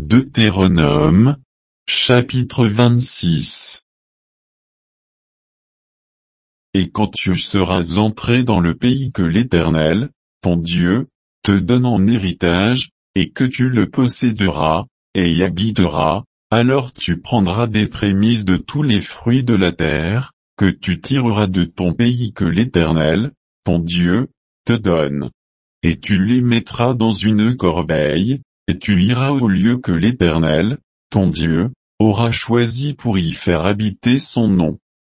Deutéronome, chapitre 26. Et quand tu seras entré dans le pays que l'Éternel, ton Dieu, te donne en héritage, et que tu le posséderas, et y habiteras, alors tu prendras des prémices de tous les fruits de la terre, que tu tireras de ton pays que l'Éternel, ton Dieu, te donne. Et tu les mettras dans une corbeille, et tu iras au lieu que l'Éternel, ton Dieu, aura choisi pour y faire habiter son nom.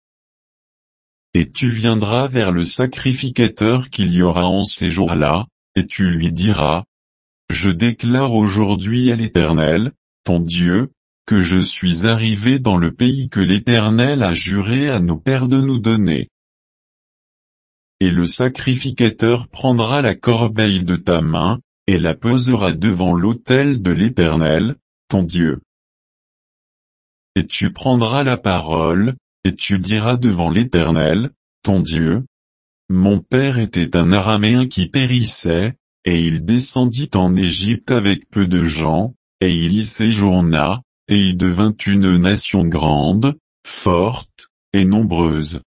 Et tu viendras vers le sacrificateur qu'il y aura en ces jours-là, et tu lui diras: Je déclare aujourd'hui à l'Éternel, ton Dieu, que je suis arrivé dans le pays que l'Éternel a juré à nos pères de nous donner. Et le sacrificateur prendra la corbeille de ta main, et la posera devant l'autel de l'Éternel, ton Dieu. Et tu prendras la parole, et tu diras devant l'Éternel, ton Dieu: Mon père était un Araméen qui périssait, et il descendit en Égypte avec peu de gens, et il y séjourna, et il devint une nation grande, forte, et nombreuse.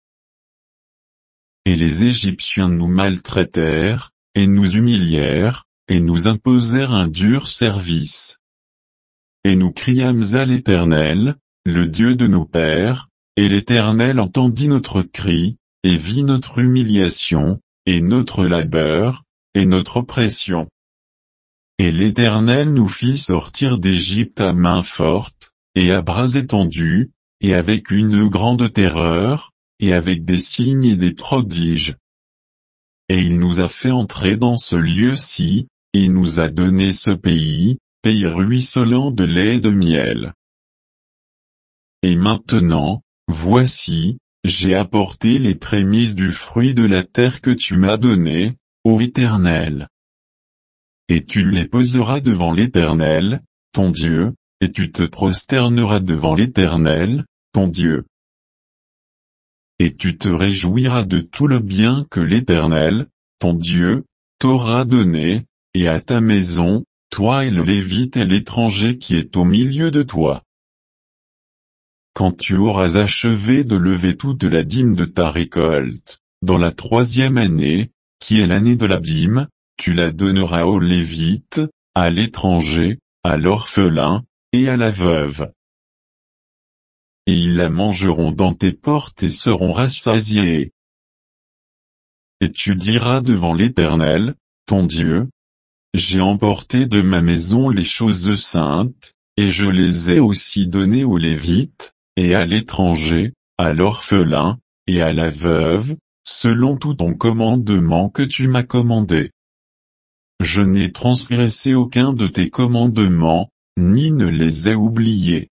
Et les Égyptiens nous maltraitèrent, et nous humilièrent, et nous imposèrent un dur service. Et nous criâmes à l'Éternel, le Dieu de nos pères, et l'Éternel entendit notre cri, et vit notre humiliation, et notre labeur, et notre oppression. Et l'Éternel nous fit sortir d'Égypte à main forte, et à bras étendus, et avec une grande terreur, et avec des signes et des prodiges. Et il nous a fait entrer dans ce lieu-ci, et nous a donné ce pays, pays ruisselant de lait et de miel. Et maintenant, voici, j'ai apporté les prémices du fruit de la terre que tu m'as donné, ô Éternel. Et tu les poseras devant l'Éternel, ton Dieu, et tu te prosterneras devant l'Éternel, ton Dieu. Et tu te réjouiras de tout le bien que l'Éternel, ton Dieu, t'aura donné, et à ta maison, toi et le Lévite et l'étranger qui est au milieu de toi. Quand tu auras achevé de lever toute la dîme de ta récolte, dans la 3e année, qui est l'année de la dîme, tu la donneras aux Lévites, à l'étranger, à l'orphelin, et à la veuve. Et ils la mangeront dans tes portes et seront rassasiés. Et tu diras devant l'Éternel, ton Dieu: J'ai emporté de ma maison les choses saintes, et je les ai aussi données aux Lévites, et à l'étranger, à l'orphelin, et à la veuve, selon tout ton commandement que tu m'as commandé. Je n'ai transgressé aucun de tes commandements, ni ne les ai oubliés.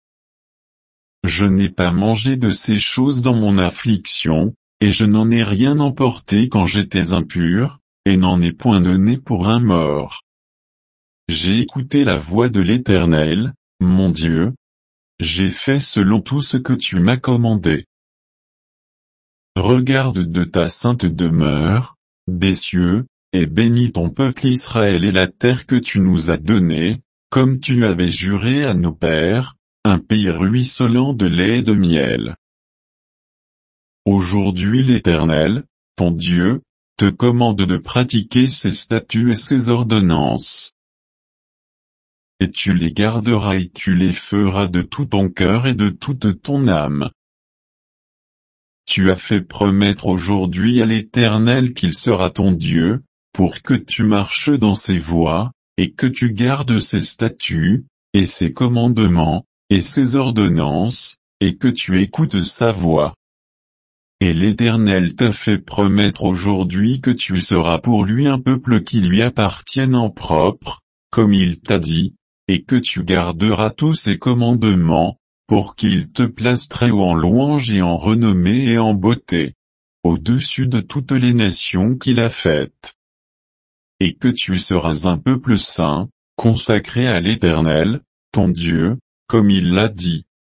Je n'ai pas mangé de ces choses dans mon affliction, et je n'en ai rien emporté quand j'étais impur, et n'en ai point donné pour un mort. J'ai écouté la voix de l'Éternel, mon Dieu. J'ai fait selon tout ce que tu m'as commandé. Regarde de ta sainte demeure, des cieux, et bénis ton peuple Israël et la terre que tu nous as donnée, comme tu avais juré à nos pères, un pays ruisselant de lait et de miel. Aujourd'hui l'Éternel, ton Dieu, te commande de pratiquer ses statuts et ses ordonnances. Et tu les garderas et tu les feras de tout ton cœur et de toute ton âme. Tu as fait promettre aujourd'hui à l'Éternel qu'il sera ton Dieu, pour que tu marches dans ses voies, et que tu gardes ses statuts, et ses commandements, et ses ordonnances, et que tu écoutes sa voix. Et l'Éternel t'a fait promettre aujourd'hui que tu seras pour lui un peuple qui lui appartienne en propre, comme il t'a dit, et que tu garderas tous ses commandements, pour qu'il te place très haut en louange et en renommée et en beauté, au-dessus de toutes les nations qu'il a faites. Et que tu seras un peuple saint, consacré à l'Éternel, ton Dieu, comme il l'a dit.